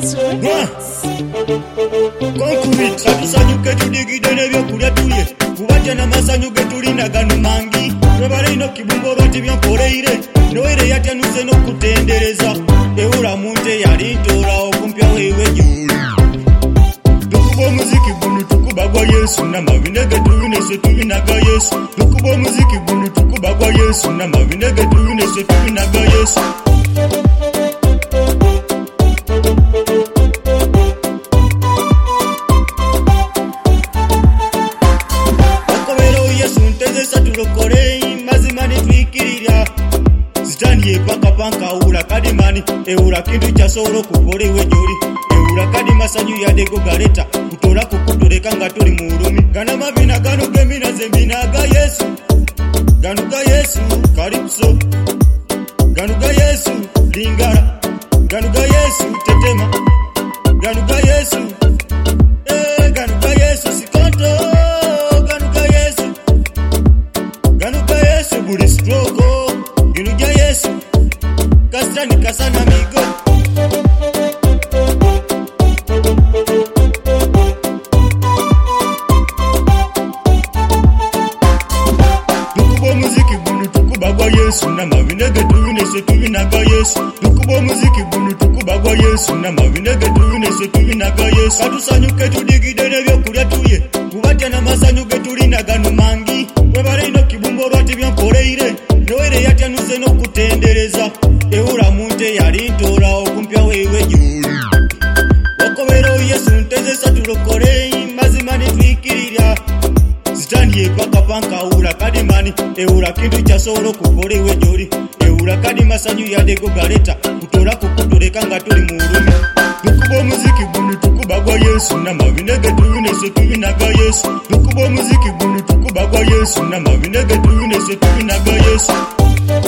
Konkubita tusanyuke tudigide nebyokulya tulye kubatya n'amasanyu ge tulina gano mangi webale ino kibumbo bati byankoleire noere yatyanuze n'okutendereza ewula munte yali ntoola okumpya weewe gy'oli tukuba omuziki guno tukuba gwa Yesu n'amabine ge tulina ese tulinaga Yesu tukuba omuziki guno tukuba gwa Yesu n'amabine ge tulina ese tulinaga Yesu panka kadi mani eura kintu kyasolo kukolewe joli eura kadi masanyu yadego galeta kutola kukutoleka nga tuli mu ulumi gana mabina gano gemina zembina ga Yesu gano ga Yesu kalipso gano ga Yesu lingara gano ga Yesu tetema gano ga Yesu gano ga Yesu sikoto gano ga Yesu buli stroke gano ga Yesu Kasani kasana migo tukuba muziki guno tukuba gwa Yesu n'amabine ge tulina ese tulinaga Yesu tukuba muziki guno tukuba gwa Yesu n'amabine ge tulina ese tulinaga Yesu katusanyuke tudigide nebyokulya tulye kubatya n'amasanyu ge tulina gano mangi webale ino kibumbo lwati byankoleire noere yatyanuze n'okutendereza ewula munte yali ntoola okumpya weewe gy'oli wakobera Yesu ntezesa tulokole mazima netwikirira sitani epaka ewula kadi mani ewula kintu kyasobola okukolewe gy'oli ewula kadi masanyu yadego galeta kutola kukutoleka nga tuli mu ulumi tukuba omuziki guno tukuba gwa Yesu n'amabine ge tulina ese tulinaga Yesu tukuba omuziki guno tukuba gwa Yesu n'amabine ge tulina ese tulinaga Yesu